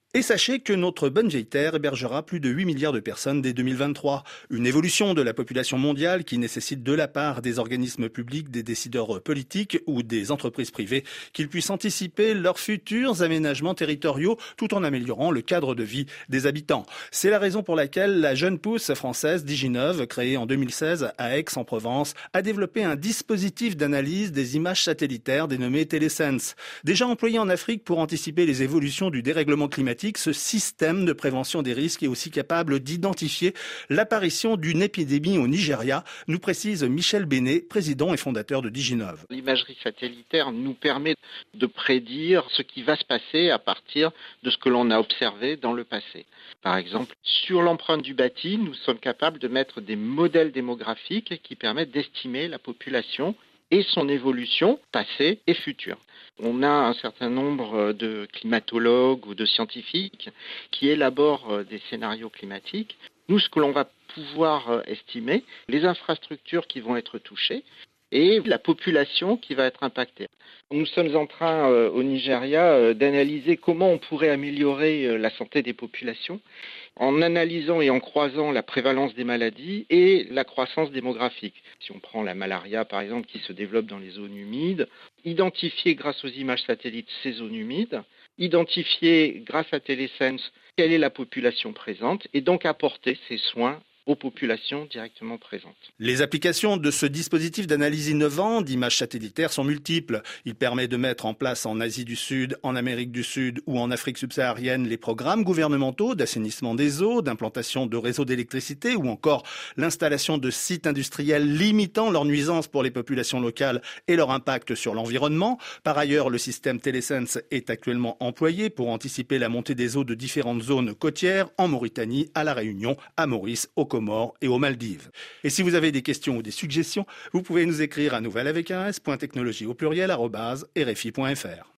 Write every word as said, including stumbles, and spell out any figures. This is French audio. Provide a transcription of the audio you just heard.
Et sachez que notre bonne vieille Terre hébergera plus de huit milliards de personnes dès deux mille vingt-trois. Une évolution de la population mondiale qui nécessite de la part des organismes publics, des décideurs politiques ou des entreprises privées qu'ils puissent anticiper leurs futurs aménagements territoriaux tout en améliorant le cadre de vie des habitants. C'est la raison pour laquelle la jeune pousse française Diginov, créée en deux mille seize à Aix-en-Provence, a développé un dispositif d'analyse des images satellitaires dénommé Telesense. Déjà employé en Afrique pour anticiper les évolutions du dérèglement climatique, ce système de prévention des risques est aussi capable d'identifier l'apparition d'une épidémie au Nigeria, nous précise Michel Bénet, président et fondateur de Diginov. L'imagerie satellitaire nous permet de prédire ce qui va se passer à partir de ce que l'on a observé dans le passé. Par exemple, sur l'empreinte du bâti, nous sommes capables de mettre des modèles démographiques qui permettent d'estimer la population et son évolution passée et future. On a un certain nombre de climatologues ou de scientifiques qui élaborent des scénarios climatiques. Nous, ce que l'on va pouvoir estimer, les infrastructures qui vont être touchées et la population qui va être impactée. Nous sommes en train, au Nigeria, d'analyser comment on pourrait améliorer la santé des populations en analysant et en croisant la prévalence des maladies et la croissance démographique. Si on prend la malaria, par exemple, qui se développe dans les zones humides, identifier grâce aux images satellites ces zones humides, identifier grâce à Telesense quelle est la population présente et donc apporter ces soins aux populations directement présentes. Les applications de ce dispositif d'analyse innovant d'images satellitaires sont multiples. Il permet de mettre en place en Asie du Sud, en Amérique du Sud ou en Afrique subsaharienne les programmes gouvernementaux d'assainissement des eaux, d'implantation de réseaux d'électricité ou encore l'installation de sites industriels limitant leurs nuisances pour les populations locales et leur impact sur l'environnement. Par ailleurs, le système Telesense est actuellement employé pour anticiper la montée des eaux de différentes zones côtières en Mauritanie, à La Réunion, à Maurice, au Comores et aux Maldives. Et si vous avez des questions ou des suggestions, vous pouvez nous écrire à nouvelle avec un s point technologie au pluriel arobase r f i point f r.